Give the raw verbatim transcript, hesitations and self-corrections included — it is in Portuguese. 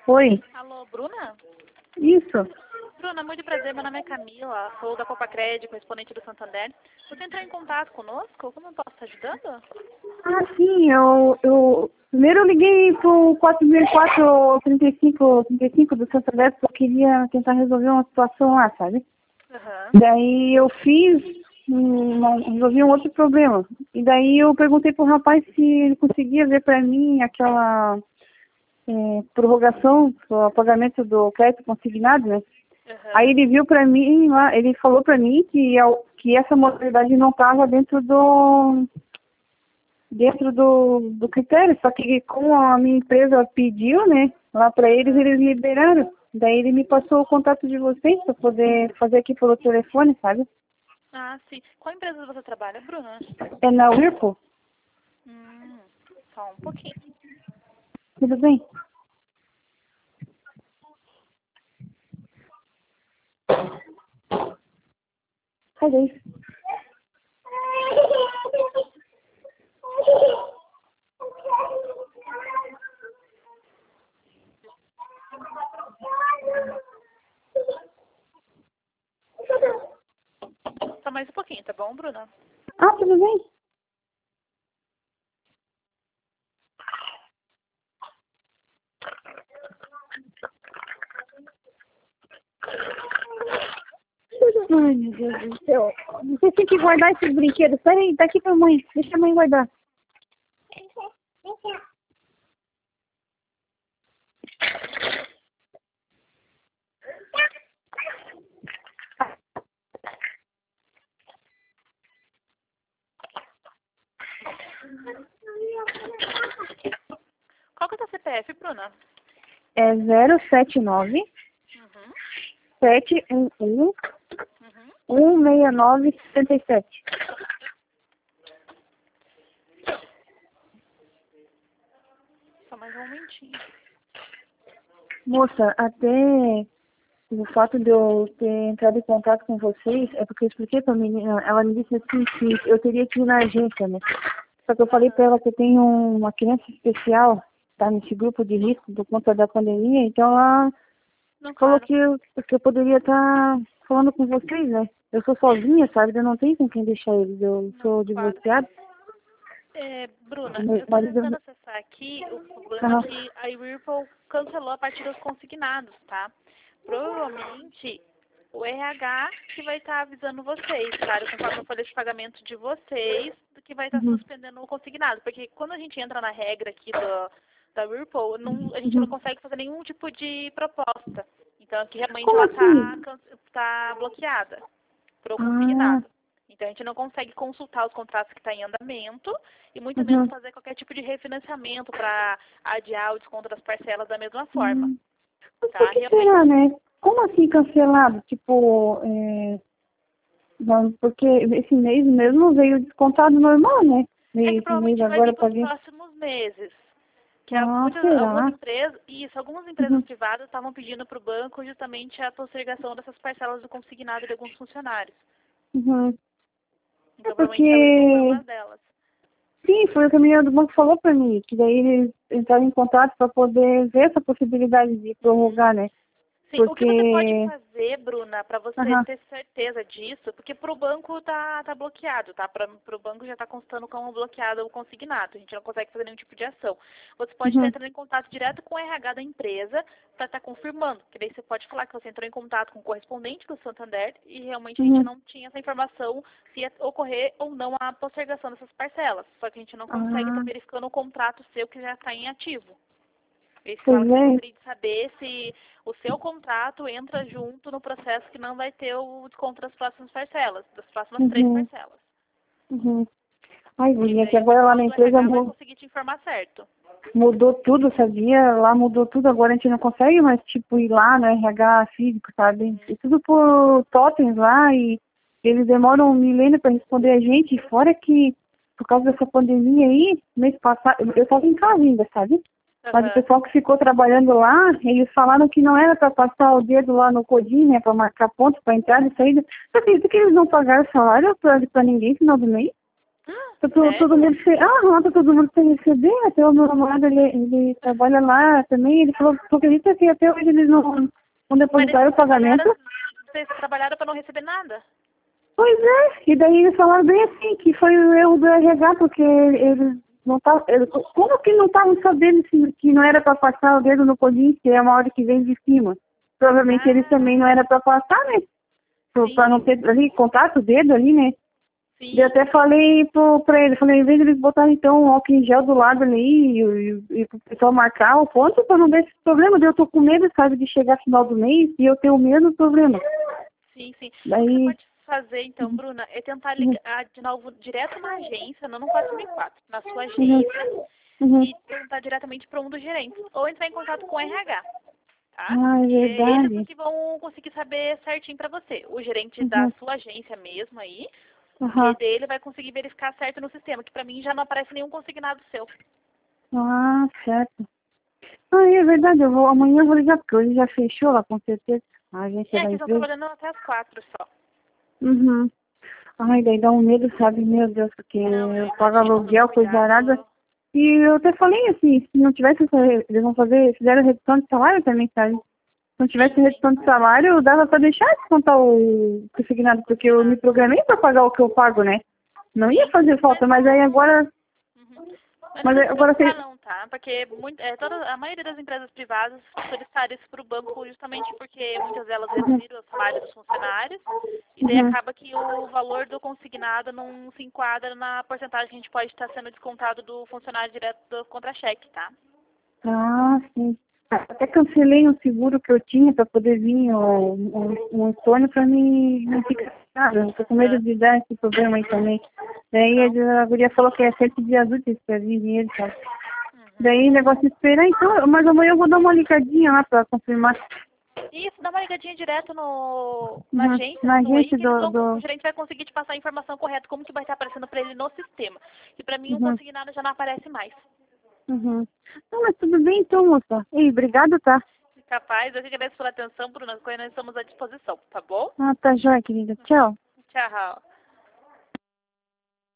Oi. Alô, Bruna? Isso. Bruna, muito prazer. Meu nome é Camila, sou da Copa Crédito, correspondente do Santander. Você entrou em contato conosco? Como eu posso estar ajudando? Ah, sim, eu, eu... Primeiro eu liguei pro quatro mil e quatro, trinta e cinco, trinta e cinco do Santander, porque eu queria tentar resolver uma situação lá, sabe? Aham. Daí eu fiz, hum, resolvi um outro problema. E daí eu perguntei pro rapaz se ele conseguia ver pra mim aquela é, prorrogação, o pagamento do crédito consignado, né? Aham. Aí ele viu pra mim lá, ele falou pra mim que, ao- que essa modalidade não estava dentro do dentro do, do critério, só que como a minha empresa pediu, né, lá pra eles, eles liberaram. Daí ele me passou o contato de vocês pra poder fazer aqui pelo telefone, sabe? Ah, sim. Qual empresa você trabalha, Bruna? É na Whirlpool? Hum, só um pouquinho. Tudo bem? Cadê isso? Só mais um pouquinho, tá bom, Bruna? Ah, tudo bem? Ai, meu Deus do céu. Você tem que guardar esses brinquedos. Peraí, tá aqui pra mãe. Deixa a mãe guardar. Qual que é o teu C P F, Bruna? É zero sete nove, Uhum. sete um um, Uhum. um seis nove sete sete. Só mais um momentinho. Moça, até o fato de eu ter entrado em contato com vocês é porque eu expliquei pra menina, ela me disse assim que eu teria que ir na agência, né? Só que eu falei pra ela que eu tenho uma criança especial, tá nesse grupo de risco por conta da pandemia, então ela Não, falou claro. que eu, que eu poderia estar falando com vocês, né? Eu sou sozinha, sabe? Eu não tenho com quem deixar eles, eu Não, sou claro. divorciada. É, Bruna, Meu eu tô marido... tentando acessar aqui, o problema é Aham. que a Whirlpool cancelou a partir dos consignados, tá? Provavelmente o R H que vai estar avisando vocês, claro, conforme a folha de pagamento de vocês, do que vai estar Uhum. suspendendo o consignado. Porque quando a gente entra na regra aqui do, da Whirlpool, não, a gente não Uhum. consegue fazer nenhum tipo de proposta. Então aqui realmente Como ela assim? está tá bloqueada para o Ah, consignado. Então, a gente não consegue consultar os contratos que estão em andamento e muito menos uhum. fazer qualquer tipo de refinanciamento para adiar o desconto das parcelas da mesma forma. Hum. Mas por Tá? que será, Realmente, né? Como assim cancelado? Tipo, é... não, porque esse mês mesmo veio descontado normal, né? é que Esse mês provavelmente vai agora vir eu para os paguei. próximos meses. Que há Ah, muitas, algumas será? empresas, isso, algumas empresas Uhum. privadas estavam pedindo para o banco justamente a postergação dessas parcelas do consignado de alguns funcionários. Uhum. É Então, provavelmente a Whirlpool foi porque, uma delas. sim, foi o que a menina do banco falou pra mim, que daí eles entraram em contato para poder ver essa possibilidade de Uhum. prorrogar, né? Sim, o que você pode Porque, fazer, Bruna, para você aham, ter certeza disso, porque para o banco tá, tá bloqueado, tá? Para o banco já está constando como bloqueado o consignado, a gente não consegue fazer nenhum tipo de ação. Você pode estar uhum, entrando em contato direto com o R H da empresa para estar confirmando, que daí você pode falar que você entrou em contato com o correspondente do Santander e realmente a gente uhum, não tinha essa informação se ia ocorrer ou não a postergação dessas parcelas. Só que a gente não consegue estar ah, verificando o contrato seu que já está em ativo. Eles pois falam que você é, gostaria de saber se o seu contrato entra junto no processo que não vai ter o desconto das próximas parcelas, das próximas três uhum, parcelas. uhum. Ai, E guria, que daí o agora lá pessoal na do empresa R H vai mu- conseguir te informar certo. mudou tudo, sabia? Lá mudou tudo, agora a gente não consegue mais, tipo, ir lá no R H físico, sabe? É Uhum. tudo por totens lá e eles demoram um milênio para responder a gente, e fora que, por causa dessa pandemia aí, mês passado, eu eu tava em casa ainda, sabe? Mas o Aham. pessoal que ficou trabalhando lá, eles falaram que não era para passar o dedo lá no Codin, né, para marcar pontos para entrada e saída. Você acredita que eles não pagaram salário para ninguém no final do mês? Tá todo, todo mundo sem... Ah, tá todo mundo sem receber. Até o meu namorado, ele, ele trabalha lá também. Ele falou, tu acredita que até hoje eles não, não depositaram o pagamento? Vocês trabalharam para não receber nada? Pois é. E daí eles falaram bem assim, que foi o erro do R H, porque eles não estavam... Como que não estavam sabendo se, que não era para passar o dedo no colinho, que é uma hora que vem de cima? Provavelmente Ah, eles também não era para passar, né? Para não ter ali contato o dedo ali, né? sim. Eu até falei pro, pra ele, falei, em vez de eles botarem então um álcool em gel do lado ali e, e, e pro pessoal marcar o ponto para não dar esse problema. Daí eu tô com medo, sabe, de chegar final do mês e eu ter o mesmo problema. Sim, sim. Daí... O que você pode fazer, então, Bruna, é tentar ligar de novo direto na agência, não no quatro mil e quatro, na sua agência, Uhum. e perguntar diretamente para um dos gerentes. Ou entrar em contato com o R H, tá? Ah, é Porque verdade. eles que vão conseguir saber certinho para você. O gerente da Uhum. sua agência mesmo aí, Uhum. que dele vai conseguir verificar certo no sistema, que para mim já não aparece nenhum consignado seu. Ah, certo. Ah, é verdade, eu vou, amanhã eu vou ligar, porque hoje já fechou lá, com certeza, a agência É, da que estão empresa. trabalhando até as quatro só. Uhum. Ai, daí dá um medo, sabe, meu Deus, porque Não, eu eu pago imagino, todo aluguel, coisa arada. cuidado. E eu até falei assim, se não tivesse essa, re- eles vão fazer, fizeram redução de salário também, sabe? Se não tivesse redução de salário, dava pra deixar de contar o consignado, porque eu me programei pra pagar o que eu pago, né? Não ia fazer falta, mas aí agora, Uhum. Mas não mas precisa aí se agora preocupar tem... não, tá? Porque muito, é, toda, a maioria das empresas privadas solicitaram isso para o banco justamente porque muitas delas reduziram o salário dos funcionários e daí Uhum. acaba que o valor do consignado não se enquadra na porcentagem que a gente pode estar sendo descontado do funcionário direto do contra-cheque, tá? Ah, sim. Até cancelei um seguro que eu tinha para poder vir o, o, o Antônio para mim não ficar nada. Eu tô com medo de dar esse problema aí também. Daí a guria falou que é sete dias úteis para vir dinheiro, sabe? Daí o negócio de esperar, então, mas amanhã eu vou dar uma ligadinha lá para confirmar. Isso, dá uma ligadinha direto no, na Uhum. agência Na sua aí, agência que eles do... vão, o do... gerente vai conseguir te passar a informação correta, como que vai estar aparecendo para ele no sistema. E para mim, um Uhum. consignado já não aparece mais. Uhum. Não, mas tudo bem então, moça. Ei, obrigado, tá? Capaz, eu que agradeço pela atenção, Bruna. Nós estamos à disposição, tá bom? Ah, tá jóia, querida. Tchau. Tchau.